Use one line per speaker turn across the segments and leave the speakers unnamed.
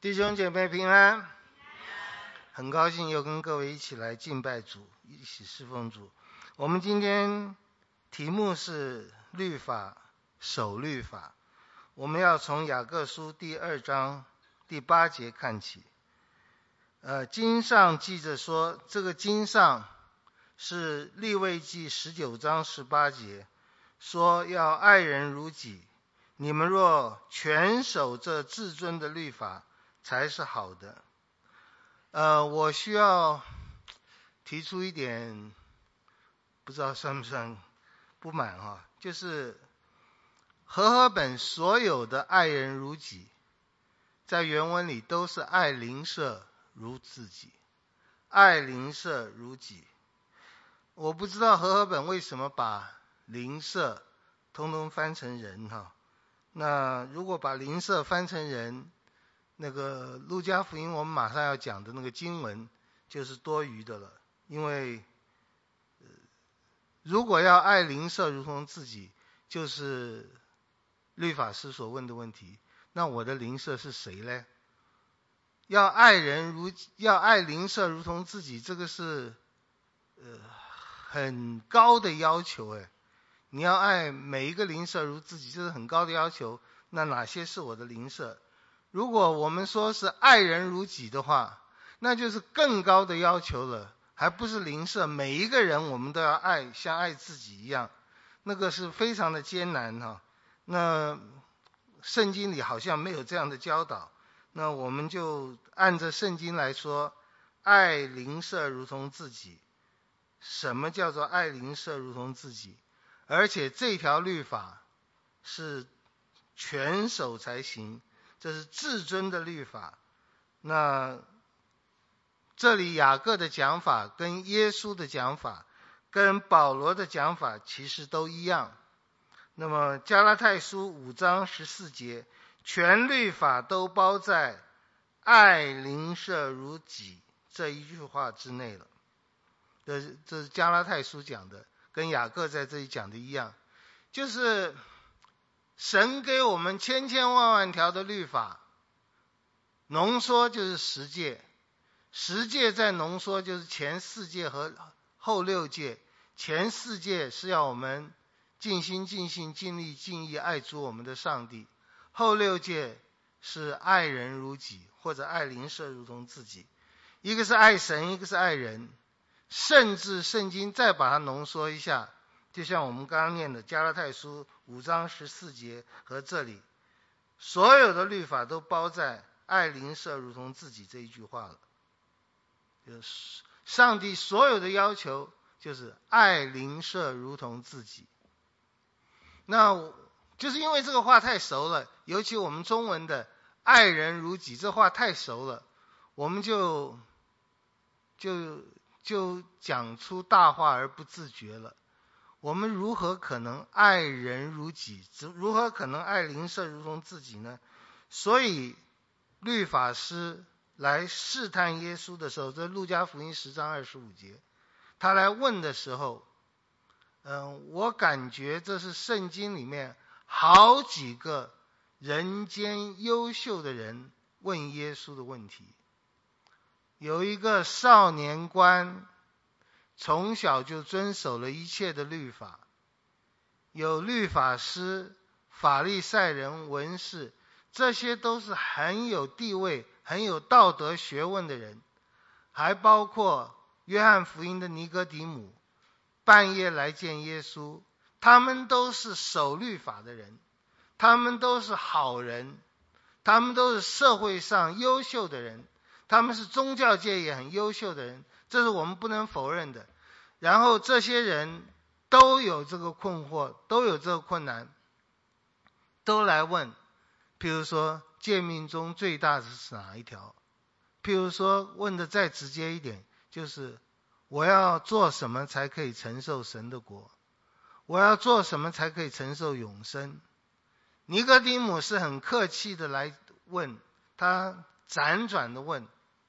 弟兄姐妹平安，很高兴又跟各位一起来敬拜主，一起侍奉主。我们今天题目是律法，守律法。我们要从雅各书第2章第8节看起。经上记着说，这个经上是利未记19章18节，说要爱人如己。你们若全守这至尊的律法，才是好的。我需要提出一点，不知道算不算不满哈，就是和合本所有的爱人如己，在原文里都是爱邻舍如自己，爱邻舍如己。我不知道和合本为什么把邻舍通通翻成人哈。那如果把邻舍翻成人，那个路加福音我们马上要讲的那个经文就是多余的了。因为如果要爱邻舍如同自己，就是律法师所问的问题，那我的邻舍是谁呢？要爱邻舍如同自己，这个是很高的要求哎。你要爱每一个邻舍如自己，这是很高的要求。那哪些是我的邻舍？如果我们说是爱人如己的话，那就是更高的要求了，还不是邻舍，每一个人我们都要爱，像爱自己一样，那个是非常的艰难哈。那圣经里好像没有这样的教导，那我们就按着圣经来说，爱邻舍如同自己。什么叫做爱邻舍如同自己？而且这条律法是全守才行，这是至尊的律法。那这里雅各的讲法跟耶稣的讲法跟保罗的讲法其实都一样。那么加拉太书5章14节，全律法都包在爱邻舍如己这一句话之内了。这是加拉太书讲的，跟雅各在这里讲的一样，就是神给我们千千万万条的律法，浓缩就是10诫，10诫再浓缩就是前4诫和后6诫。前4诫是要我们尽心尽性尽力尽意爱主我们的上帝，后6诫是爱人如己，或者爱邻舍如同自己。一个是爱神，一个是爱人。甚至圣经再把它浓缩一下，就像我们刚刚念的加拉太书5章14节和这里，所有的律法都包在爱邻舍如同自己这一句话了。就是上帝所有的要求就是爱邻舍如同自己。那就是因为这个话太熟了，尤其我们中文的爱人如己这话太熟了，我们就讲出大话而不自觉了。我们如何可能爱人如己？如何可能爱邻舍如同自己呢？所以律法师来试探耶稣的时候，这路加福音10章25节，他来问的时候，我感觉这是圣经里面好几个人间优秀的人问耶稣的问题。有一个少年官，从小就遵守了一切的律法。有律法师、法利赛人、文士，这些都是很有地位、很有道德学问的人。还包括约翰福音的尼哥底母，半夜来见耶稣，他们都是守律法的人，他们都是好人，他们都是社会上优秀的人，他们是宗教界也很优秀的人，这是我们不能否认的。然后这些人都有这个困惑，都有这个困难，都来问，譬如说诫命中最大的是哪一条？譬如说问的再直接一点，就是我要做什么才可以承受神的国？我要做什么才可以承受永生？尼哥底母是很客气的来问，他辗转的问，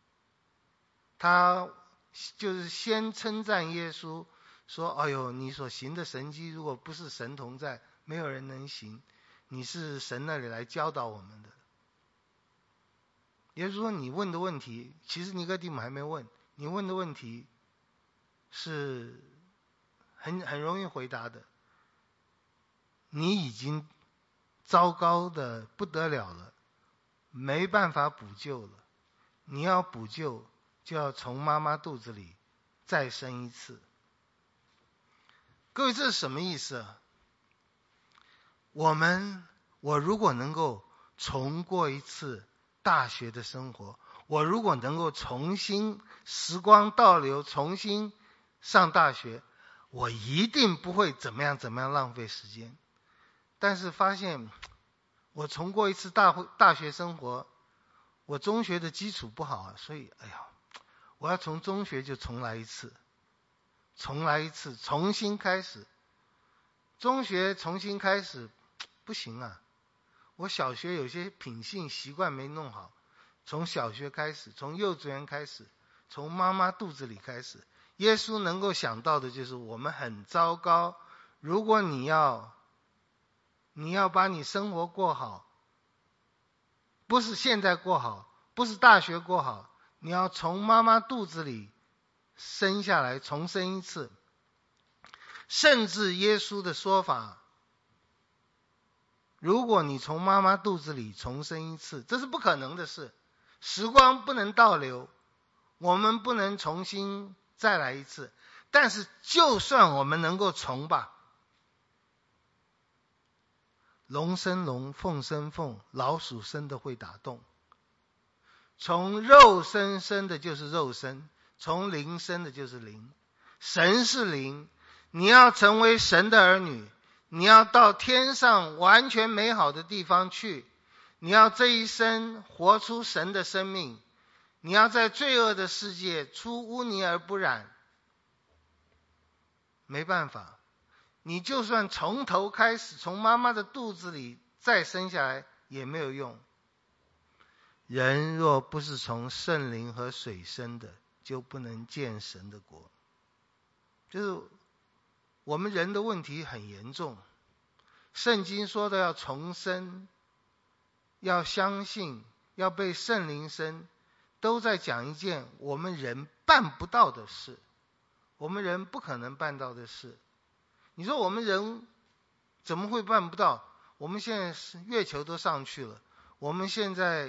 他就是先称赞耶稣，说哎呦，你所行的神迹如果不是神同在，没有人能行，你是神那里来教导我们的。 也就是说，你问的问题，其实尼哥底母还没问，你问的问题是很容易回答的。你已经糟糕的不得了了，没办法补救了。你要补救，就要从妈妈肚子里再生一次。各位，这是什么意思啊？我如果能够重过一次大学的生活，我如果能够重新时光倒流，重新上大学，我一定不会怎么样浪费时间。但是发现我重过一次大学生活，我中学的基础不好啊，所以我要从中学就重来一次，重新开始。中学重新开始不行啊，我小学有些品性习惯没弄好，从小学开始，从幼稚园开始，从妈妈肚子里开始。耶稣能够想到的就是我们很糟糕，如果你要把你生活过好，不是现在过好，不是大学过好，你要从妈妈肚子里生下来，重生一次。甚至耶稣的说法，如果你从妈妈肚子里重生一次，这是不可能的事。时光不能倒流，我们不能重新再来一次。但是就算我们能够重吧，龙生龙，凤生凤，老鼠生的会打洞。从肉身生的就是肉身，从灵生的就是灵。神是灵，你要成为神的儿女，你要到天上完全美好的地方去，你要这一生活出神的生命，你要在罪恶的世界出污泥而不染。没办法，你就算从头开始，从妈妈的肚子里再生下来也没有用。人若不是从圣灵和水生的，就不能见神的国。就是我们人的问题很严重，圣经说的要重生，要相信，要被圣灵生，都在讲一件我们人办不到的事，我们人不可能办到的事。你说我们人怎么会办不到？我们现在月球都上去了，我们现在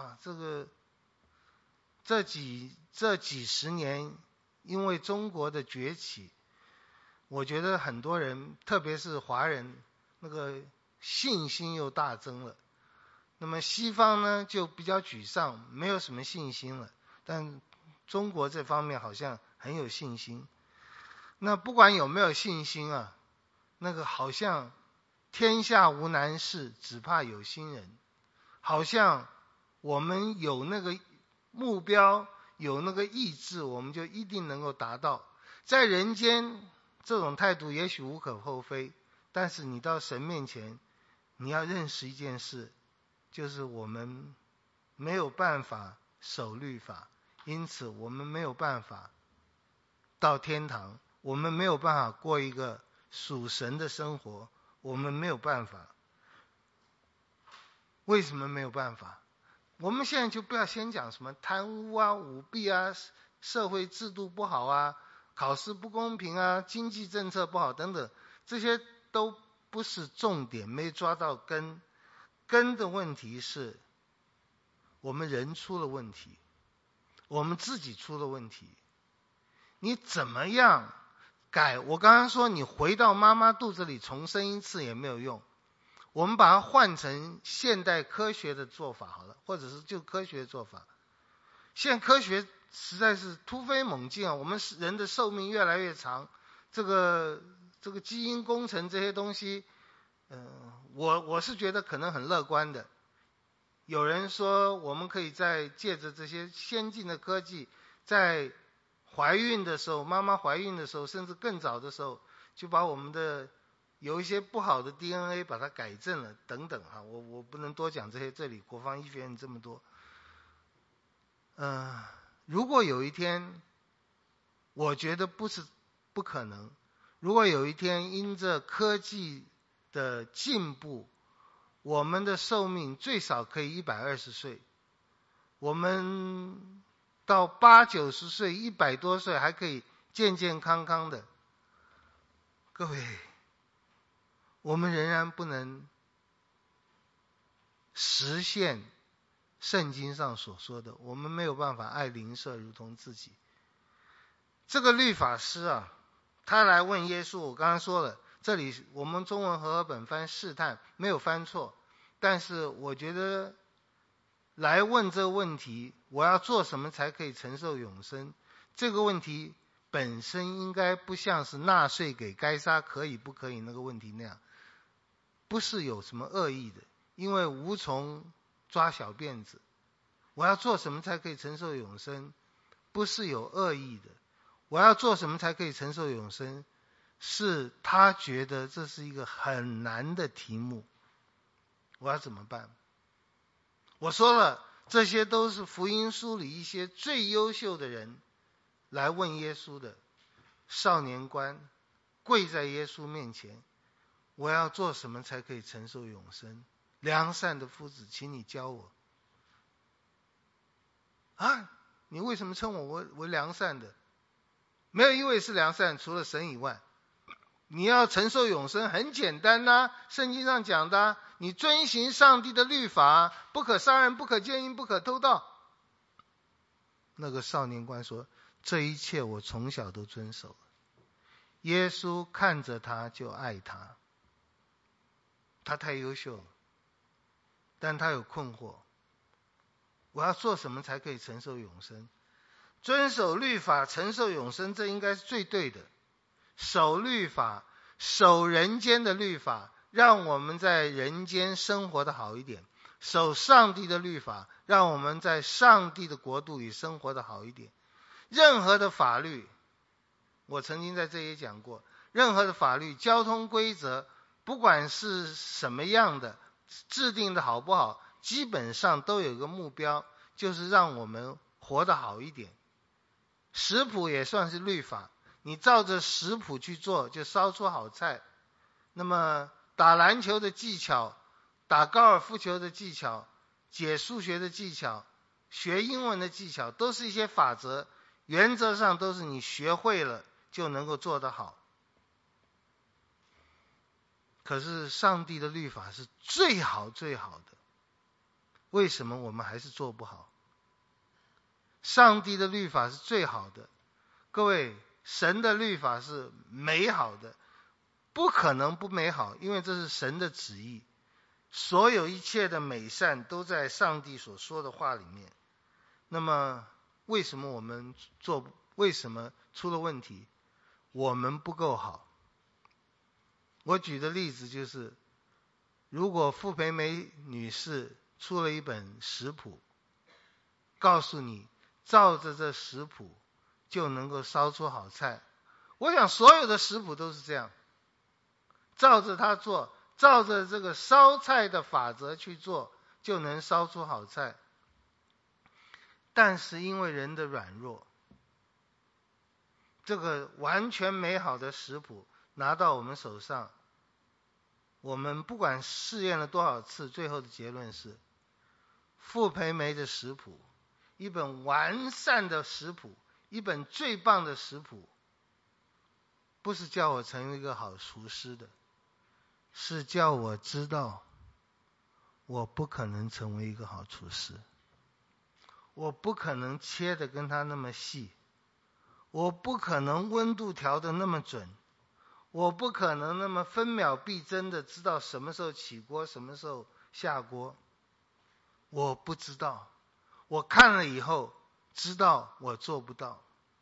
这几十年，因为中国的崛起，我觉得很多人，特别是华人，那个信心又大增了。那么西方呢就比较沮丧，没有什么信心了，但中国这方面好像很有信心。那不管有没有信心啊，那个好像天下无难事，只怕有心人。好像我们有那个目标，有那个意志，我们就一定能够达到。在人间这种态度也许无可厚非，但是你到神面前，你要认识一件事，就是我们没有办法守律法，因此我们没有办法到天堂，我们没有办法过一个属神的生活，我们没有办法。为什么没有办法？我们现在就不要先讲什么贪污啊、舞弊啊、社会制度不好啊、考试不公平啊、经济政策不好等等，这些都不是重点，没抓到根。根的问题是我们人出了问题，我们自己出了问题。你怎么样改？我刚刚说你回到妈妈肚子里重生一次也没有用，我们把它换成现代科学的做法好了，或者是就科学做法。现在科学实在是突飞猛进啊，我们人的寿命越来越长，这个基因工程这些东西，我是觉得可能很乐观的。有人说我们可以借着这些先进的科技，在怀孕的时候，妈妈怀孕的时候，甚至更早的时候，就把我们的有一些不好的 DNA 把它改正了等等啊，我不能多讲这些，这里国防医学院这么多。如果有一天，我觉得不可能，如果有一天因着科技的进步，我们的寿命最少可以120岁， 我们到80、90岁、100多岁还可以健健康康的，各位，我们仍然不能实现圣经上所说的，我们没有办法爱邻舍如同自己。这个律法师啊，他来问耶稣，我刚刚说了，这里我们中文和合本翻试探，没有翻错，但是我觉得来问这个问题，我要做什么才可以承受永生，这个问题本身应该不像是纳税给该撒可以不可以那个问题那样，不是有什么恶意的，因为无从抓小辫子。我要做什么才可以承受永生，不是有恶意的。我要做什么才可以承受永生，是他觉得这是一个很难的题目，我要怎么办？我说了，这些都是福音书里一些最优秀的人来问耶稣的。少年官跪在耶稣面前，我要做什么才可以承受永生？良善的夫子，请你教我。啊，你为什么称我为良善的？没有一位是良善，除了神以外。你要承受永生很简单呐，圣经上讲的，你遵行上帝的律法，不可杀人，不可奸淫，不可偷盗。那个少年官说，这一切我从小都遵守了。耶稣看着他就爱他，他太优秀了，但他有困惑，我要做什么才可以承受永生？遵守律法承受永生，这应该是最对的。守律法，守人间的律法，让我们在人间生活的好一点；守上帝的律法，让我们在上帝的国度里生活的好一点。任何的法律，我曾经在这里讲过，任何的法律、交通规则，不管是什么样的，制定的好不好，基本上都有一个目标，就是让我们活得好一点。食谱也算是律法，你照着食谱去做，就烧出好菜。那么打篮球的技巧，打高尔夫球的技巧，解数学的技巧，学英文的技巧，都是一些法则，原则上都是你学会了就能够做得好。可是上帝的律法是最好最好的，为什么我们还是做不好？上帝的律法是最好的，各位，神的律法是美好的，不可能不美好，因为这是神的旨意。所有一切的美善都在上帝所说的话里面。那么为什么我们为什么出了问题？我们不够好。我举的例子就是，如果傅培梅女士出了一本食谱，告诉你照着这食谱就能够烧出好菜，我想所有的食谱都是这样，照着它做，照着这个烧菜的法则去做，就能烧出好菜。但是因为人的软弱，这个完全美好的食谱拿到我们手上，我们不管试验了多少次，最后的结论是，傅培梅的食谱，一本完善的食谱，一本最棒的食谱，不是叫我成为一个好厨师的，是叫我知道我不可能成为一个好厨师，我不可能切得跟他那么细，我不可能温度调得那么准，我不可能那么分秒必争的知道什么时候起锅，什么时候下锅，我不知道，我看了以后知道我做不到。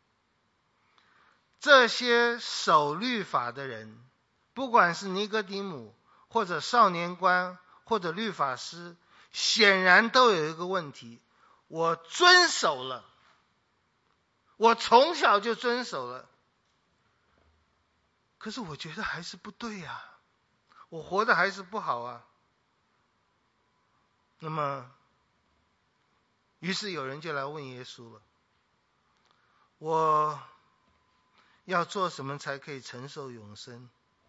这些守律法的人，不管是尼哥底母或者少年官或者律法师，显然都有一个问题，我遵守了，我从小就遵守了，可是我觉得还是不对呀，我活得还是不好啊。那么于是有人就来问耶稣了，我要做什么才可以承受永生？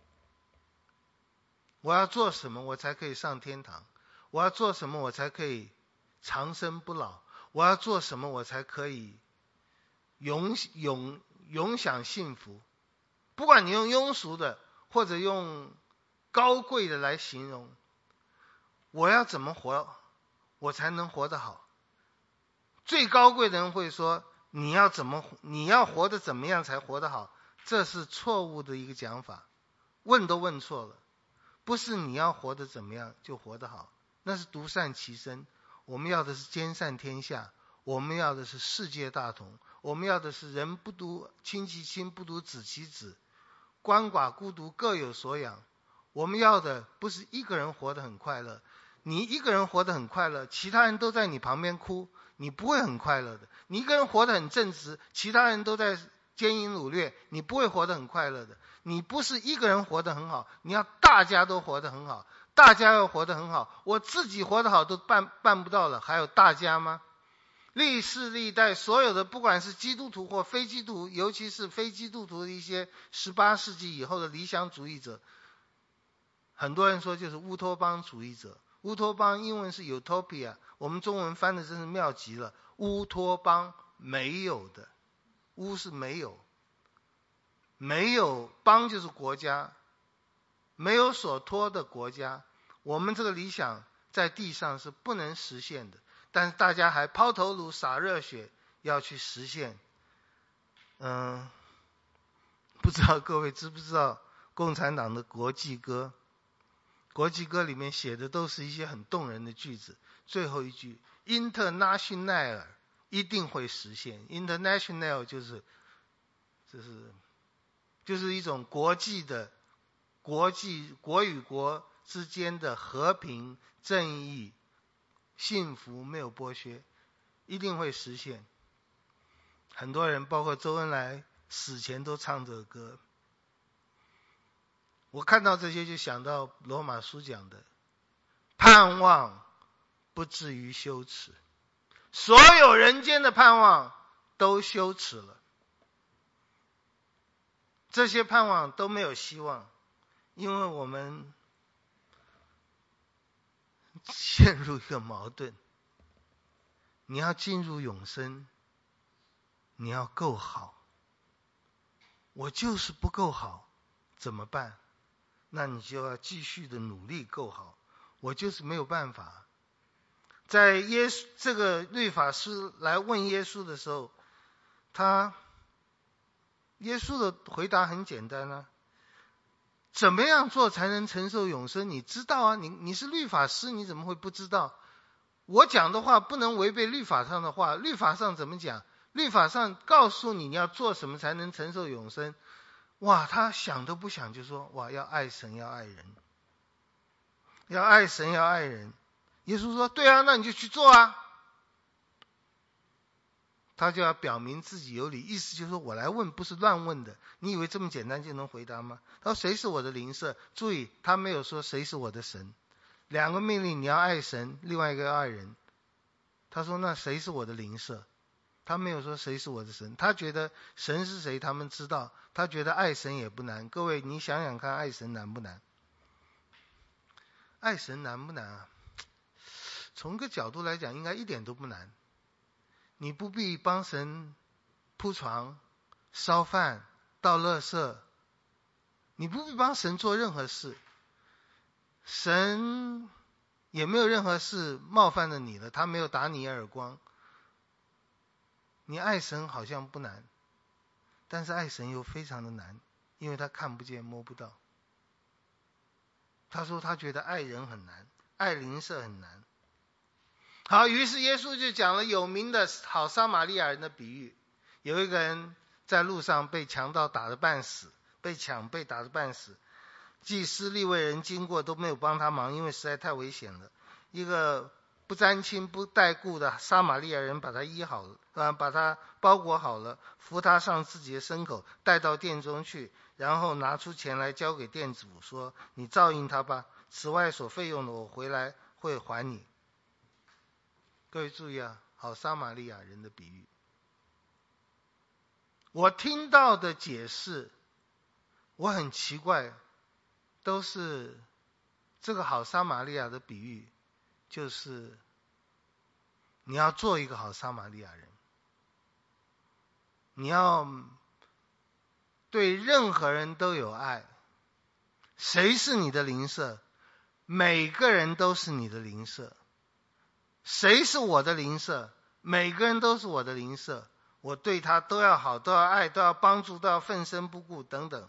我要做什么我才可以上天堂？我要做什么我才可以长生不老？ 我要做什么我才可以永享幸福？不管你用庸俗的或者用高贵的来形容，我要怎么活我才能活得好？最高贵的人会说你要活得怎么样才活得好？这是错误的一个讲法，问都问错了。不是你要活得怎么样就活得好，那是独善其身。我们要的是兼善天下，我们要的是世界大同，我们要的是人不独亲其亲，不独子其子，鳏寡孤独各有所养。我们要的不是一个人活得很快乐，你一个人活得很快乐，其他人都在你旁边哭，你不会很快乐的。你一个人活得很正直，其他人都在奸淫掳掠，你不会活得很快乐的。你不是一个人活得很好，你要大家都活得很好。大家要活得很好，我自己活得好都办不到了，还有大家吗？历世历代所有的，不管是基督徒或非基督徒，尤其是非基督徒的一些18世纪以后的理想主义者，很多人说就是乌托邦主义者。乌托邦英文是 utopia， 我们中文翻的真是妙极了。乌托邦没有的，乌是没有，没有邦就是国家，没有所托的国家。我们这个理想在地上是不能实现的，但是大家还抛头颅洒热血要去实现。不知道各位知不知道共产党的国际歌？国际歌里面写的都是一些很动人的句子，最后一句 international 一定会实现。 international 就是一种国际的国与国之间的和平、正义、幸福，没有剥削，一定会实现。很多人包括周恩来死前都唱这个歌。我看到这些就想到罗马书讲的，盼望不至于羞耻，所有人间的盼望都羞耻了，这些盼望都没有希望，因为我们陷入一个矛盾。你要进入永生，你要够好，我就是不够好，怎么办？那你就要继续的努力够好，我就是没有办法。在这个律法师来问耶稣的时候，耶稣的回答很简单啊，怎么样做才能承受永生？你知道啊，你是律法师，你怎么会不知道？我讲的话不能违背律法上的话，律法上怎么讲？律法上告诉你要做什么才能承受永生。哇，他想都不想就说，哇，要爱神要爱人，要爱神要爱人。耶稣说对啊，那你就去做啊。他就要表明自己有理，意思就是说我来问不是乱问的，你以为这么简单就能回答吗？他说谁是我的邻舍？注意，他没有说谁是我的神。两个命令，你要爱神，另外一个要爱人。他说那谁是我的邻舍？他没有说谁是我的神，他觉得神是谁他们知道，他觉得爱神也不难。各位你想想看，爱神难不难？爱神难不难啊？从一个角度来讲应该一点都不难。你不必帮神铺床、烧饭、倒垃圾，你不必帮神做任何事，神也没有任何事冒犯了你了，他没有打你耳光。你爱神好像不难，但是爱神又非常的难，因为他看不见摸不到。他说他觉得爱人很难，爱邻舍很难。好，于是耶稣就讲了有名的好撒玛利亚人的比喻。有一个人在路上被强盗打得半死，被打得半死，祭司利未人经过都没有帮他忙，因为实在太危险了。一个不沾亲不带故的撒玛利亚人把他医好了，把他包裹好了，扶他上自己的牲口，带到店中去，然后拿出钱来交给店主，说你照应他吧，此外所费用的我回来会还你。各位注意啊，好撒玛利亚人的比喻。我听到的解释我很奇怪，都是这个好撒玛利亚的比喻就是你要做一个好撒玛利亚人，你要对任何人都有爱。谁是你的邻舍？每个人都是你的邻舍。谁是我的邻舍？每个人都是我的邻舍。我对他都要好，都要爱，都要帮助，都要奋身不顾等等。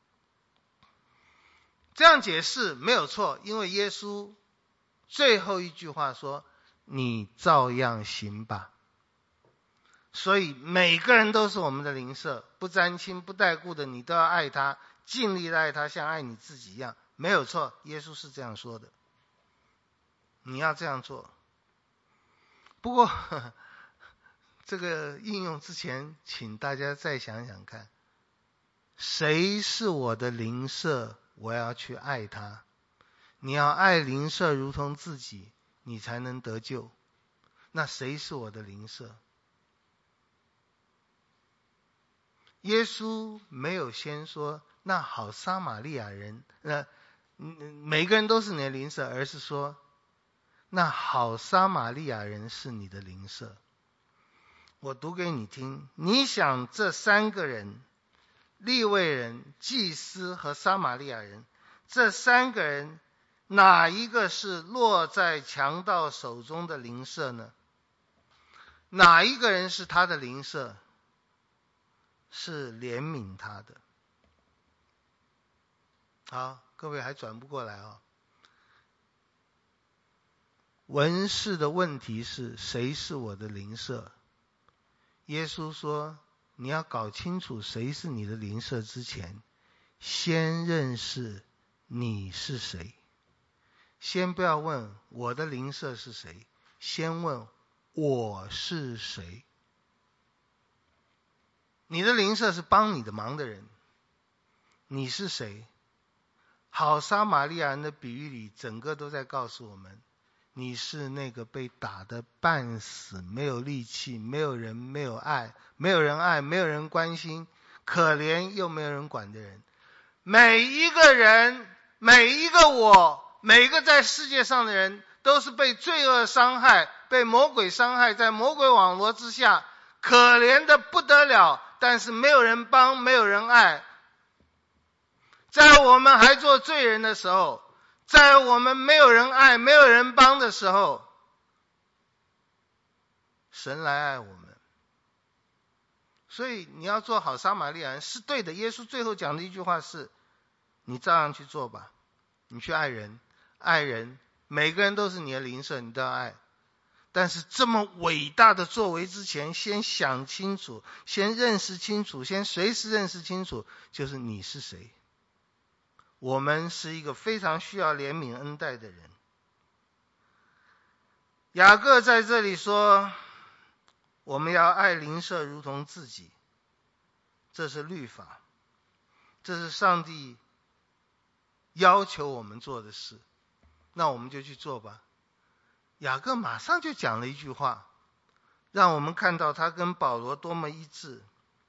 这样解释没有错，因为耶稣最后一句话说，你照样行吧。所以每个人都是我们的邻舍，不沾亲不带故的，你都要爱他，尽力的爱他，像爱你自己一样，没有错，耶稣是这样说的，你要这样做。不过这个应用之前，请大家再想想看，谁是我的邻舍，我要去爱他。你要爱邻舍如同自己，你才能得救。那谁是我的邻舍？耶稣没有先说那好撒玛利亚人，每个人都是你的邻舍，而是说那好撒玛利亚人是你的邻舍。我读给你听，你想这三个人，利未人、祭司和撒玛利亚人，这三个人哪一个是落在强盗手中的邻舍呢？哪一个人是他的邻舍？是怜悯他的。好，各位还转不过来啊。文士的问题是谁是我的邻舍？耶稣说，你要搞清楚谁是你的邻舍之前，先认识你是谁。先不要问我的邻舍是谁，先问我是谁。你的邻舍是帮你的忙的人，你是谁？好撒玛利亚人的比喻里，整个都在告诉我们，你是那个被打得半死，没有力气，没有人爱，没有人关心，可怜又没有人管的人。每一个人，每一个我，每一个在世界上的人，都是被罪恶伤害，被魔鬼伤害，在魔鬼网络之下，可怜的不得了，但是没有人帮，没有人爱。在我们还做罪人的时候，在我们没有人爱，没有人帮的时候，神来爱我们。所以你要做好撒玛利亚人是对的。耶稣最后讲的一句话是，你照样去做吧，你去爱人，爱人，每个人都是你的邻舍，你都要爱。但是这么伟大的作为之前，先想清楚，先认识清楚，先随时认识清楚，就是你是谁。我们是一个非常需要怜悯恩待的人。雅各在这里说，我们要爱邻舍如同自己，这是律法，这是上帝要求我们做的事，那我们就去做吧。雅各马上就讲了一句话，让我们看到他跟保罗多么一致。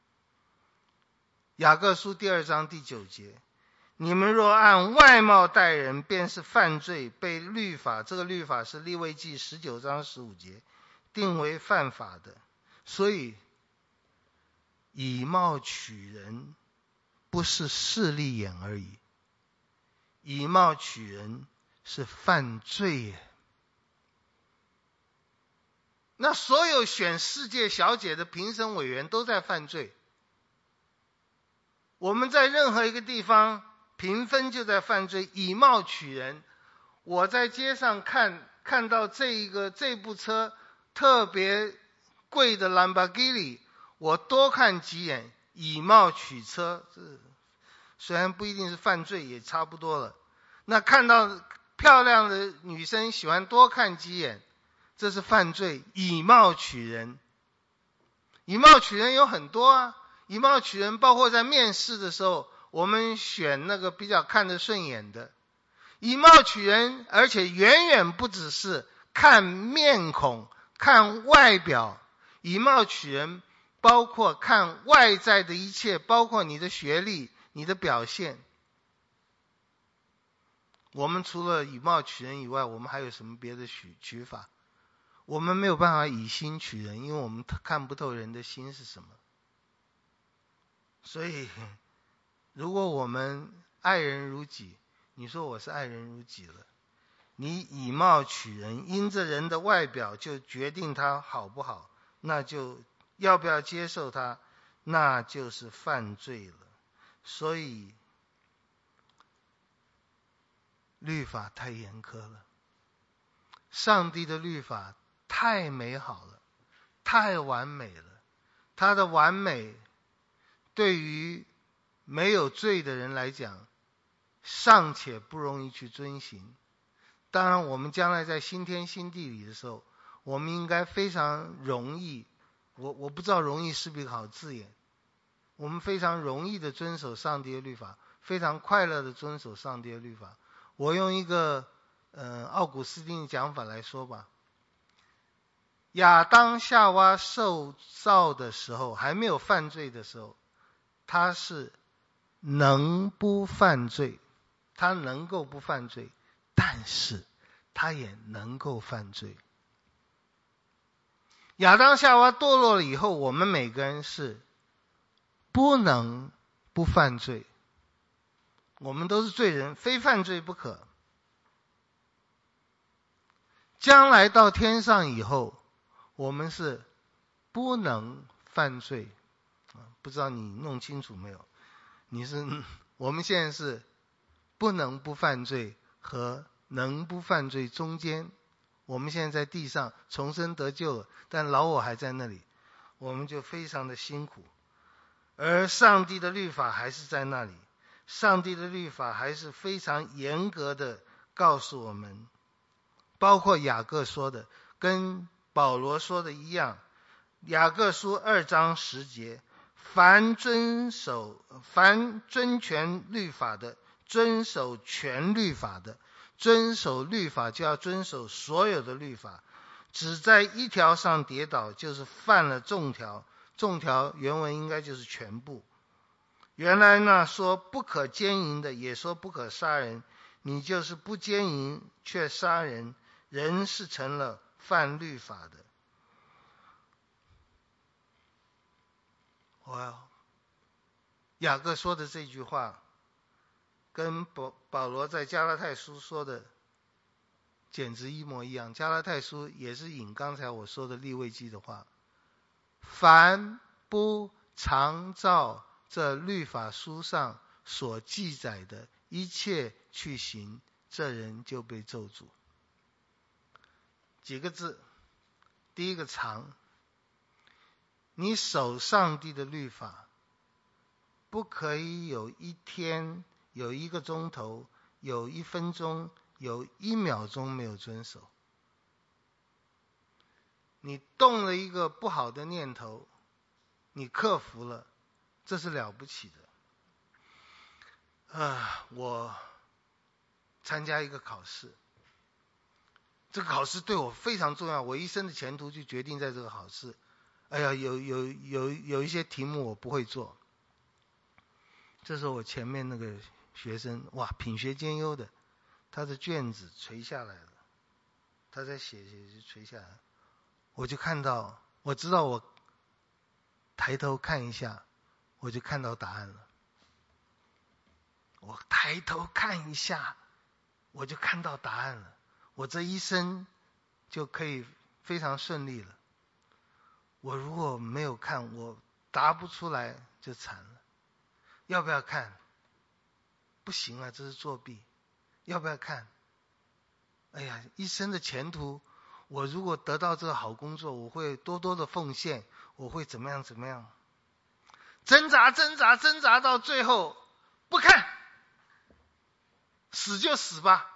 雅各书2章第9节，你们若按外貌待人，便是犯罪，被律法，这个律法是利未记19章15节定为犯法的。所以以貌取人不是势利眼而已，以貌取人是犯罪耶。那所有选世界小姐的评审委员都在犯罪。我们在任何一个地方评分就在犯罪，以貌取人。我在街上看到这部车特别贵的兰博基尼，我多看几眼，以貌取车，这虽然不一定是犯罪，也差不多了。那看到漂亮的女生喜欢多看几眼，这是犯罪，以貌取人。以貌取人有很多啊，以貌取人包括在面试的时候，我们选那个比较看得顺眼的。以貌取人，而且远远不只是看面孔、看外表，以貌取人包括看外在的一切，包括你的学历、你的表现。我们除了以貌取人以外，我们还有什么别的取法？ 我们没有办法以心取人，因为我们看不透人的心是什么。所以如果我们爱人如己，你说我是爱人如己了，你以貌取人，因着人的外表就决定他好不好，那就要不要接受他，那就是犯罪了。所以律法太严苛了，上帝的律法太美好了，太完美了，他的完美对于没有罪的人来讲尚且不容易去遵行。当然我们将来在新天新地里的时候，我们应该非常容易，我不知道容易是不是一个好字眼，我们非常容易的遵守上帝的律法，非常快乐的遵守上帝的律法。我用一个奥古斯丁的讲法来说吧，亚当夏娃受造的时候，还没有犯罪的时候，他是能不犯罪，他能够不犯罪，但是他也能够犯罪。亚当夏娃堕落了以后，我们每个人是不能不犯罪，我们都是罪人，非犯罪不可。将来到天上以后，我们是不能犯罪，不知道你弄清楚没有？我们现在是不能不犯罪和能不犯罪中间，我们现在在地上重生得救了，但老我还在那里，我们就非常的辛苦。而上帝的律法还是在那里，上帝的律法还是非常严格的告诉我们，包括雅各说的，跟保罗说的一样，雅各书2章10节，凡遵全律法的，遵守全律法的，遵守律法就要遵守所有的律法，只在一条上跌倒，就是犯了众条。众条原文应该就是全部。原来呢说不可奸淫的，也说不可杀人，你就是不奸淫却杀人，人是成了犯律法的。雅各说的这句话跟保罗在加拉太书说的简直一模一样。加拉太书也是引刚才我说的利未记的话，凡不常照这律法书上所记载的一切去行，这人就被咒诅。几个字，第一个常，你守上帝的律法，不可以有一天，有1个钟头，有1分钟，有1秒钟没有遵守。你动了一个不好的念头，你克服了，这是了不起的。我参加一个考试，这个考试对我非常重要，我一生的前途就决定在这个考试。有一些题目我不会做，这时候我前面那个学生，品学兼优的，他的卷子垂下来了，他在写就垂下来了，我就看到，我知道我抬头看一下，我就看到答案了。我抬头看一下，我就看到答案了，我这一生就可以非常顺利了。我如果没有看，我答不出来就惨了。要不要看？不行啊，这是作弊。要不要看？一生的前途，我如果得到这个好工作，我会多多的奉献，我会怎么样怎么样。挣扎到最后，不看，死就死吧。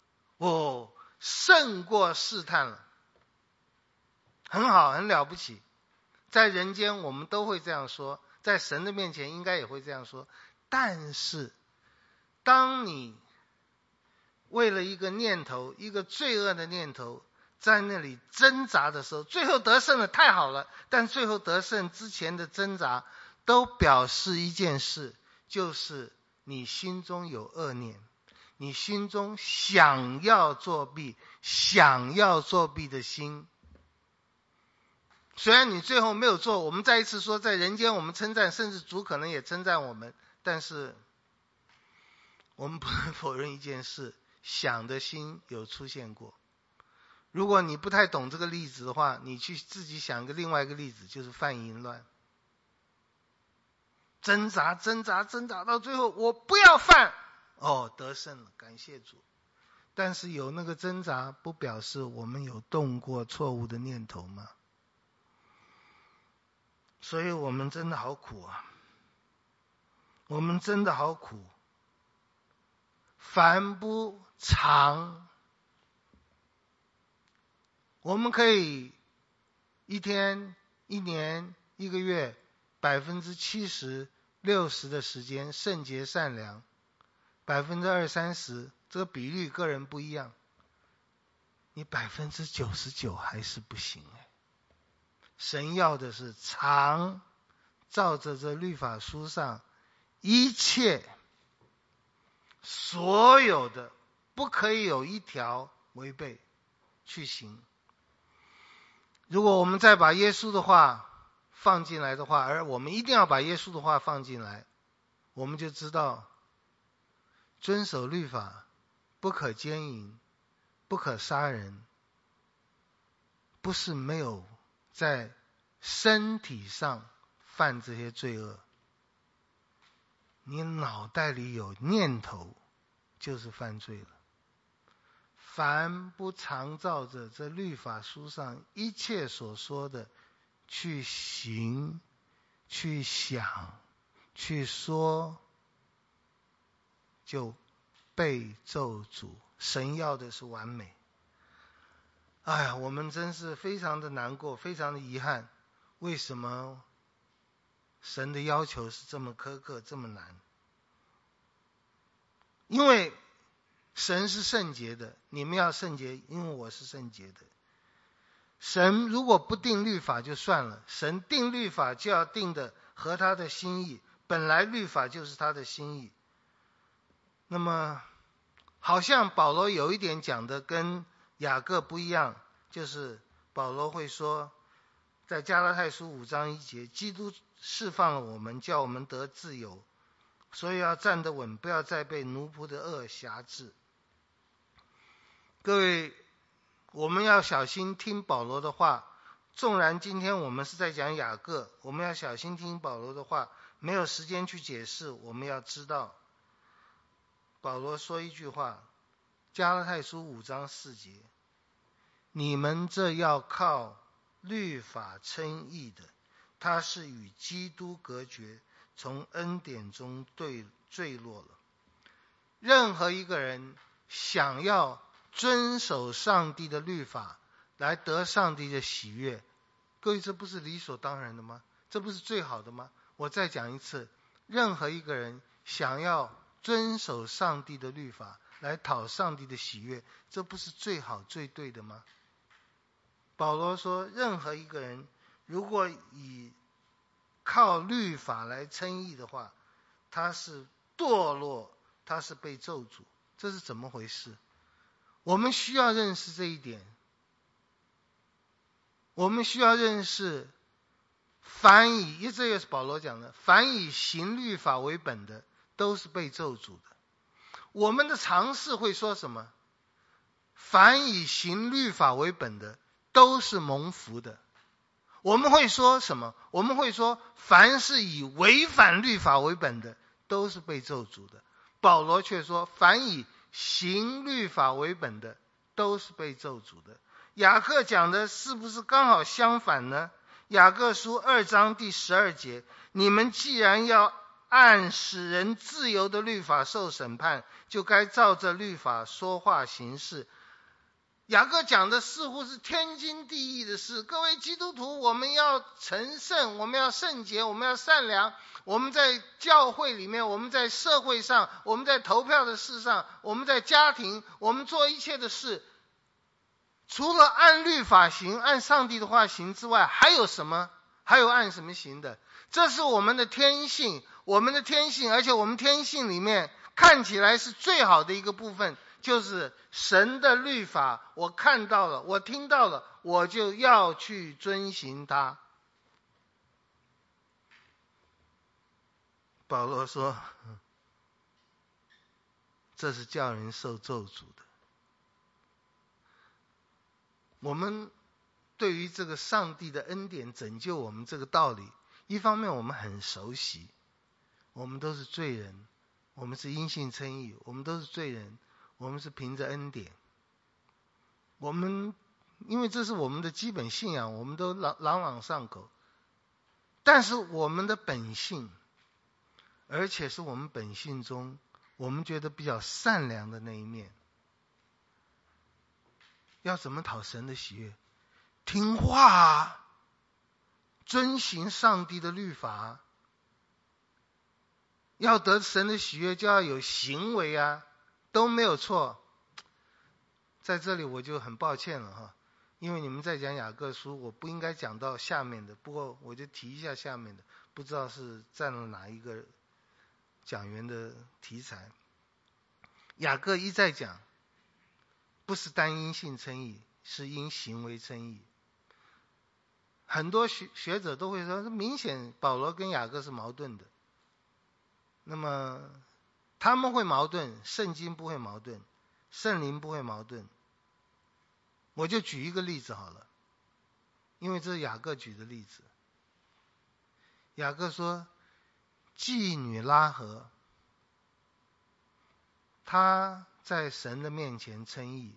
胜过试探了，很好，很了不起。在人间我们都会这样说，在神的面前应该也会这样说。但是当你为了一个念头，一个罪恶的念头在那里挣扎的时候，最后得胜了，太好了。但最后得胜之前的挣扎都表示一件事，就是你心中有恶念，你心中想要作弊的心虽然你最后没有做，我们再一次说，在人间我们称赞，甚至主可能也称赞我们，但是我们不能否认一件事，想的心有出现过。如果你不太懂这个例子的话，你去自己想个另外一个例子，就是犯淫乱。挣扎到最后，我不要犯，得胜了，感谢主。但是有那个挣扎，不表示我们有动过错误的念头吗？所以我们真的好苦啊，我们真的好苦。凡不常，我们可以一天、一年、一个月70%、60%的时间圣洁善良，20%、30%这个比率个人不一样，你99%还是不行哎。神要的是常，照着这律法书上一切所有的，不可以有一条违背去行。如果我们再把耶稣的话放进来的话，而我们一定要把耶稣的话放进来，我们就知道遵守律法，不可奸淫，不可杀人，不是没有在身体上犯这些罪恶，你脑袋里有念头就是犯罪了。凡不常照着这律法书上一切所说的去行、去想、去说，就被咒诅。神要的是完美。哎呀，我们真是非常的难过，非常的遗憾。为什么神的要求是这么苛刻，这么难？因为神是圣洁的，你们要圣洁，因为我是圣洁的。神如果不定律法就算了，神定律法就要定的合他的心意，本来律法就是他的心意。那么好像保罗有一点讲的跟雅各不一样，就是保罗会说，在加拉太书5章1节，基督释放了我们，叫我们得自由，所以要站得稳，不要再被奴仆的恶辖制。各位，我们要小心听保罗的话，纵然今天我们是在讲雅各，我们要小心听保罗的话，没有时间去解释，我们要知道保罗说一句话，加拉太书5章4节，你们这要靠律法称义的，他是与基督隔绝，从恩典中坠落了。任何一个人想要遵守上帝的律法来得上帝的喜悦，各位，这不是理所当然的吗？这不是最好的吗？我再讲一次，任何一个人想要遵守上帝的律法来讨上帝的喜悦，这不是最好最对的吗？保罗说，任何一个人如果以靠律法来称义的话，他是堕落，他是被咒诅。这是怎么回事？我们需要认识这一点。我们需要认识，这也是保罗讲的，凡以行律法为本的，都是被咒诅的。我们的常识会说什么？凡以行律法为本的，都是蒙福的。我们会说什么？我们会说，凡是以违反律法为本的，都是被咒诅的。保罗却说，凡以行律法为本的，都是被咒诅的。雅各讲的是不是刚好相反呢？雅各书2章第12节，你们既然要按使人自由的律法受审判，就该照着律法说话行事。雅各讲的似乎是天经地义的事。各位基督徒，我们要成圣，我们要圣洁，我们要善良，我们在教会里面，我们在社会上，我们在投票的事上，我们在家庭，我们做一切的事，除了按律法行，按上帝的话行之外，还有什么？还有按什么行的？这是我们的天性，而且我们天性里面看起来是最好的一个部分，就是神的律法，我看到了，我听到了， 我就要去遵行它。保罗说，这是叫人受咒诅的。我们对于这个上帝的恩典拯救我们这个道理，一方面我们很熟悉，我们都是罪人，我们是因信称义，我们都是罪人，我们是凭着恩典，我们因为这是我们的基本信仰，我们都朗朗上口。但是我们的本性，而且是我们本性中我们觉得比较善良的那一面，要怎么讨神的喜悦？听话啊，遵行上帝的律法。要得神的喜悦就要有行为啊，都没有错。在这里我就很抱歉了哈，因为你们在讲雅各书，我不应该讲到下面的，不过我就提一下下面的，不知道是占了哪一个讲员的题材。雅各一再讲，不是单因信称义，是因行为称义。很多学者都会说，明显保罗跟雅各是矛盾的。那么他们会矛盾，圣经不会矛盾，圣灵不会矛盾。我就举一个例子好了，因为这是雅各举的例子。雅各说，妓女拉合，她在神的面前称义，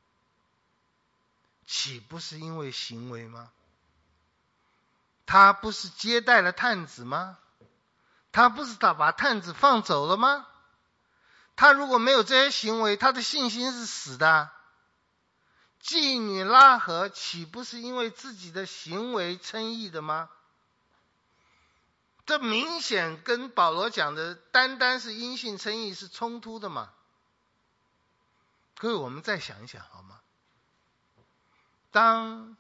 岂不是因为行为吗？她不是接待了探子吗？她不是把探子放走了吗？她如果没有这些行为，她的信心是死的。妓女拉合岂不是因为自己的行为称义的吗？这明显跟保罗讲的单单是因信称义是冲突的嘛。各位，我们再想一想好吗？当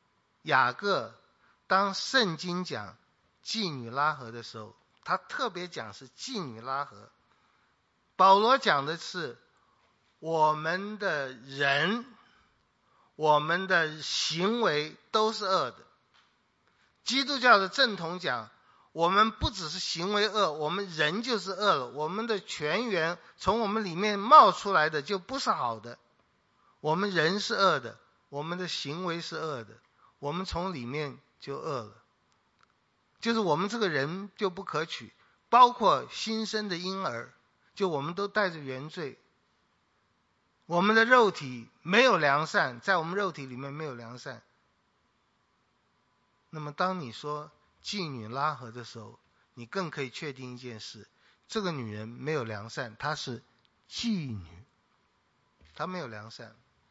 圣经讲妓女拉合的时候，他特别讲是妓女拉合。保罗讲的是我们的人，我们的行为都是恶的。基督教的正统讲，我们不只是行为恶，我们人就是恶了。我们的泉源从我们里面冒出来的就不是好的。我们人是恶的，我们的行为是恶的，我们从里面就恶了。就是我们这个人就不可取，包括新生的婴儿，就我们都带着原罪。我们的肉体没有良善，在我们肉体里面没有良善。那么当你说妓女拉合的时候，你更可以确定一件事，这个女人没有良善，她是妓女，她没有良善。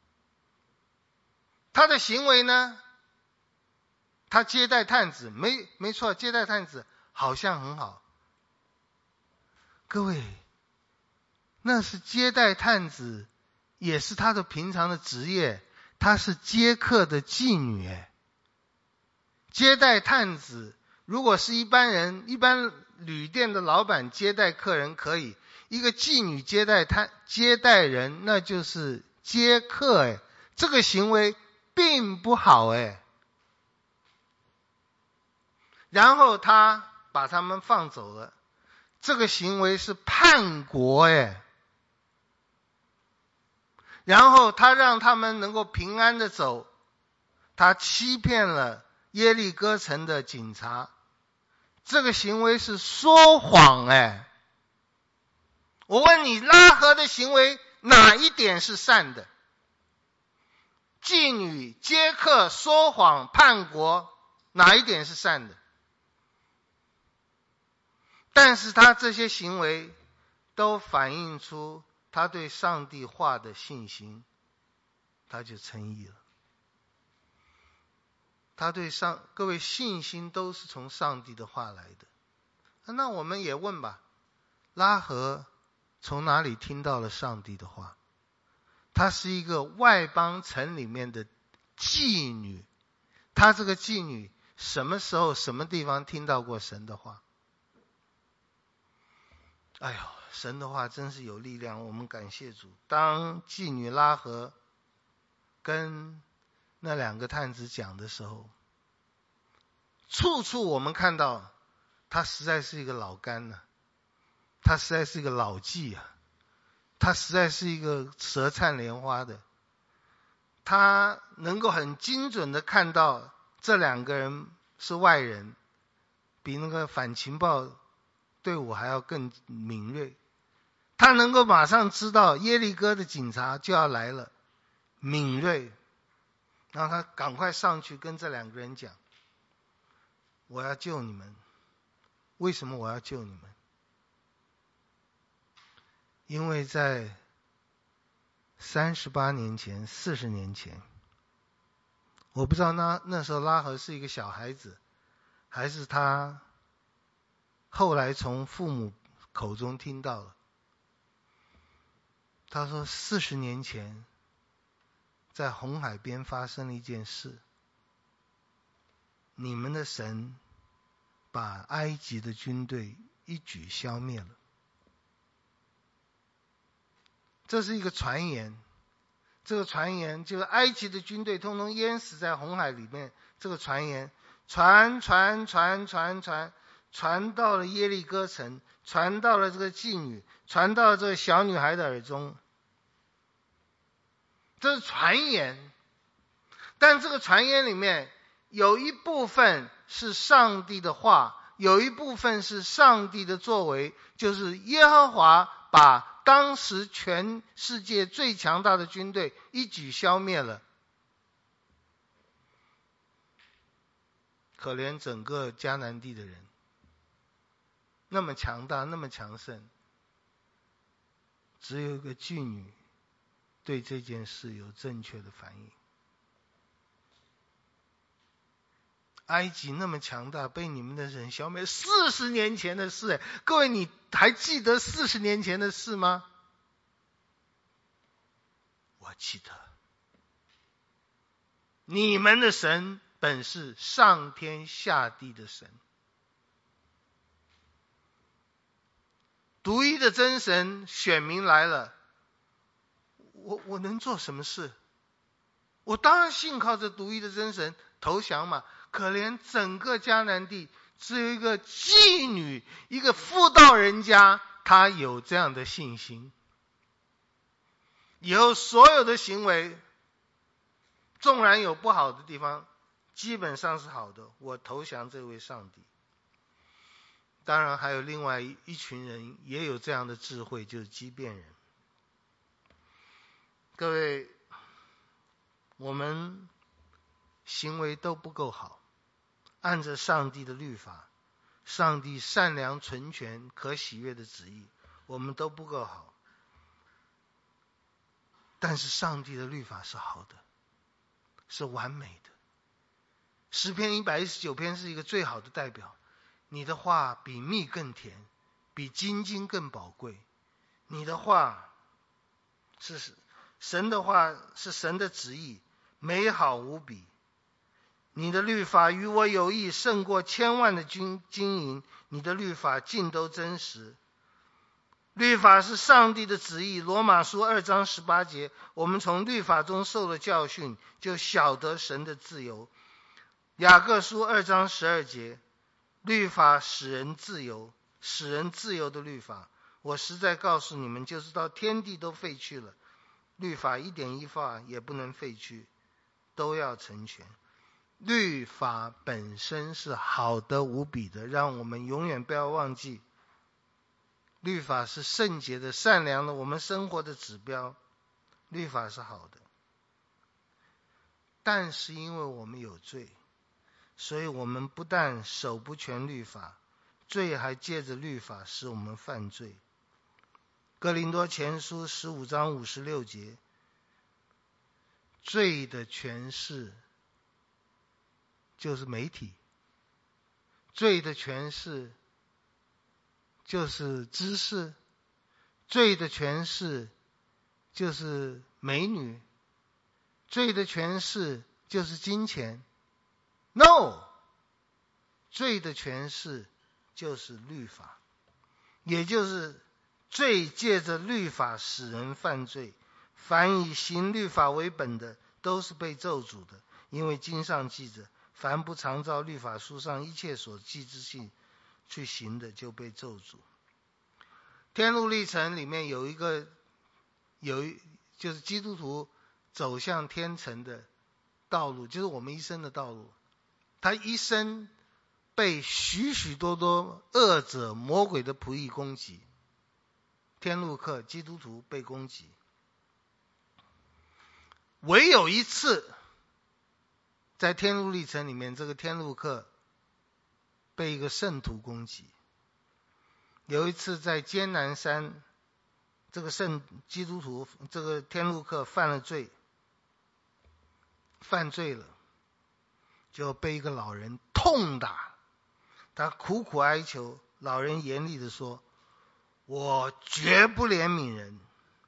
她的行为呢，她接待探子，没错，接待探子好像很好。各位，那是接待探子，也是她的平常的职业，她是接客的妓女。接待探子，如果是一般人，一般旅店的老板接待客人可以，一个妓女接待人，那就是接客。这个行为并不好。然后他把他们放走了，这个行为是叛国。然后他让他们能够平安的走，他欺骗了耶利哥城的警察，这个行为是说谎。我问你，拉合的行为哪一点是善的？妓女、接客、说谎、叛国，哪一点是善的？但是他这些行为都反映出他对上帝话的信心，他就称义了。他对各位信心都是从上帝的话来的。那我们也问吧，拉合从哪里听到了上帝的话？她是一个外邦城里面的妓女，她这个妓女什么时候什么地方听到过神的话？哎呦，神的话真是有力量，我们感谢主。当妓女拉合跟那两个探子讲的时候，处处我们看到他实在是一个老干呢，他实在是一个老纪啊，他实在是一个舌灿莲花的，他能够很精准的看到这两个人是外人，比那个反情报队伍还要更敏锐。他能够马上知道耶利哥的警察就要来了，敏锐，然后他赶快上去跟这两个人讲，我要救你们。为什么我要救你们？因为在38年前40年前，我不知道那时候拉合是一个小孩子，还是他后来从父母口中听到了。他说40年前在红海边发生了一件事，你们的神把埃及的军队一举消灭了。这是一个传言，这个传言就是埃及的军队通通淹死在红海里面。这个传言传到了耶利哥城，传到了这个妓女，传到了这个小女孩的耳中。这是传言，但这个传言里面有一部分是上帝的话，有一部分是上帝的作为，就是耶和华把当时全世界最强大的军队一举消灭了。可怜整个迦南地的人，那么强大，那么强盛，只有一个妓女对这件事有正确的反应。埃及那么强大，被你们的人消灭，40年前的事。各位，你还记得40年前的事吗？我记得。你们的神本是上天下地的神，独一的真神选民来了，我能做什么事？我当然信靠着独一的真神投降嘛。可怜整个迦南地只有一个妓女，一个妇道人家，她有这样的信心。以后所有的行为，纵然有不好的地方，基本上是好的，我投降这位上帝。当然还有另外一群人也有这样的智慧，就是畸变人。各位，我们行为都不够好，按着上帝的律法，上帝善良纯全可喜悦的旨意，我们都不够好。但是上帝的律法是好的，是完美的。诗篇119篇是一个最好的代表。你的话比蜜更甜，比金金更宝贵。你的话是神的话，是神的旨意，美好无比。你的律法与我有益，胜过千万的金银。你的律法尽都真实。律法是上帝的旨意。罗马书2章18节，我们从律法中受了教训，就晓得神的自由。雅各书2章12节，律法使人自由，使人自由的律法，我实在告诉你们，就是到天地都废去了，律法一点一画也不能废去，都要成全。律法本身是好的无比的，让我们永远不要忘记，律法是圣洁的、善良的，我们生活的指标。律法是好的，但是因为我们有罪，所以我们不但守不全律法，罪还借着律法使我们犯罪。哥林多前书15章56节，罪的权势就是媒体，罪的权势就是知识，罪的权势就是美女，罪的权势就是金钱。No， 罪的权势就是律法，也就是罪借着律法使人犯罪。凡以行律法为本的，都是被咒诅的， 因为经上记着，凡不常照律法书上一切所记之信去行的，就被咒诅。天路历程里面就是基督徒走向天城的道路，就是我们一生的道路。他一生被许许多多恶者魔鬼的仆役攻击，天路客基督徒被攻击，唯有一次在天路历程里面，这个天路客被一个圣徒攻击。有一次在艰难山，这个基督徒这个天路客犯罪了，就被一个老人痛打，他苦苦哀求，老人严厉地说，我绝不怜悯人。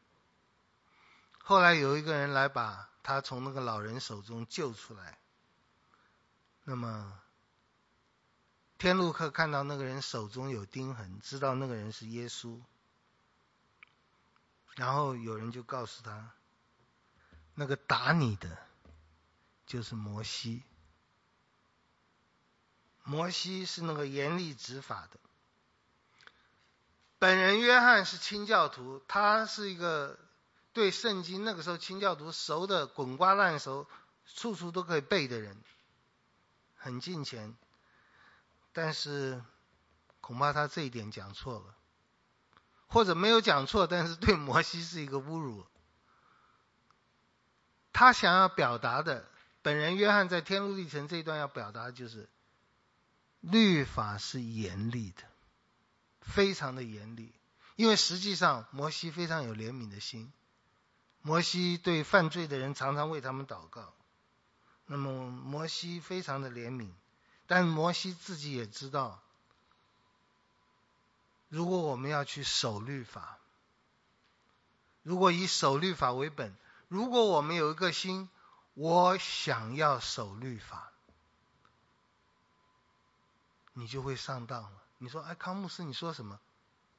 后来有一个人来把他从那个老人手中救出来，那么天路客看到那个人手中有钉痕，知道那个人是耶稣，然后有人就告诉他，那个打你的就是摩西。摩西是那个严厉执法的。本人约翰是清教徒，他是一个对圣经那个时候清教徒熟的滚瓜烂熟，处处都可以背的人，很敬虔。但是恐怕他这一点讲错了，或者没有讲错，但是对摩西是一个侮辱。他想要表达的，本人约翰在天路历程这一段要表达的就是律法是严厉的，非常的严厉。因为实际上摩西非常有怜悯的心，摩西对犯罪的人常常为他们祷告，那么摩西非常的怜悯，但摩西自己也知道，如果我们要去守律法，如果以守律法为本，如果我们有一个心，我想要守律法，你就会上当了。你说，康牧师你说什么？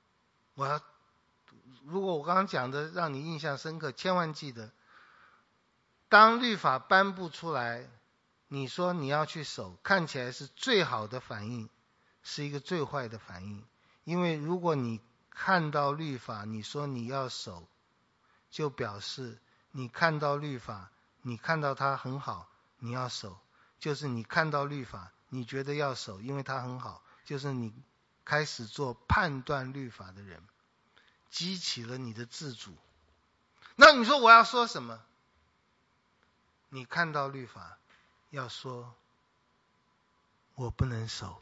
如果我刚刚讲的让你印象深刻，千万记得，当律法颁布出来，你说你要去守，看起来是最好的反应，是一个最坏的反应。因为如果你看到律法，你说你要守，就表示你看到律法，你看到它很好，你要守，就是你看到律法，你觉得要守，因为它很好，就是你开始做判断律法的人，激起了你的自主。那你说我要说什么？你看到律法要说，我不能守，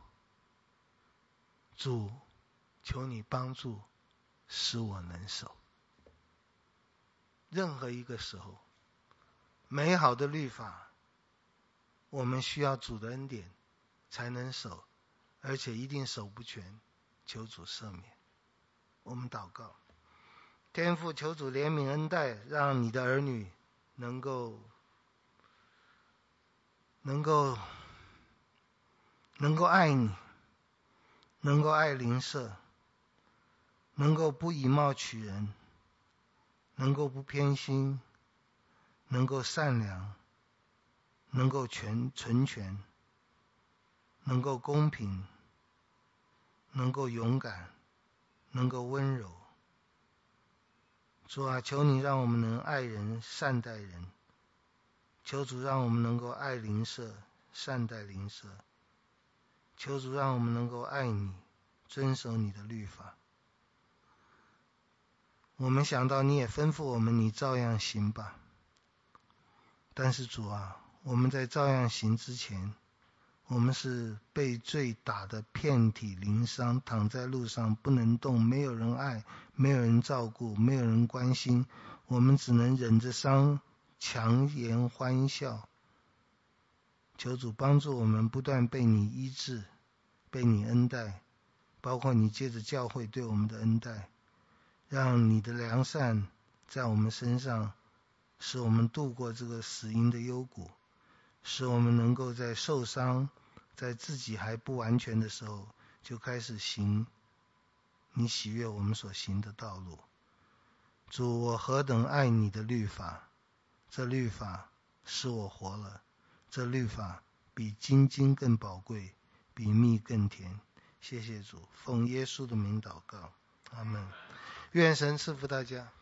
主求你帮助，使我能守。任何一个时候，美好的律法，我们需要主的恩典才能守，而且一定守不全，求主赦免。我们祷告，天父，求主怜悯恩待，让你的儿女能够爱你，能够爱邻舍，能够不以貌取人，能够不偏心，能够善良，能够纯全，能够公平，能够勇敢，能够温柔。主啊，求你让我们能爱人善待人，求主让我们能够爱邻舍善待邻舍，求主让我们能够爱你，遵守你的律法。我们想到你也吩咐我们，你照样行吧。但是主啊，我们在照样行之前，我们是被罪打得遍体鳞伤，躺在路上不能动，没有人爱，没有人照顾，没有人关心，我们只能忍着伤，强颜欢笑。求主帮助我们不断被你医治，被你恩待，包括你借着教会对我们的恩待，让你的良善在我们身上，使我们度过这个死荫的幽谷，使我们能够在受伤，在自己还不完全的时候，就开始行你喜悦我们所行的道路。主，我何等爱你的律法，这律法使我活了， 这律法比金经更宝贵，比蜜更甜。谢谢主，奉耶稣的名祷告，阿们。愿神赐福大家。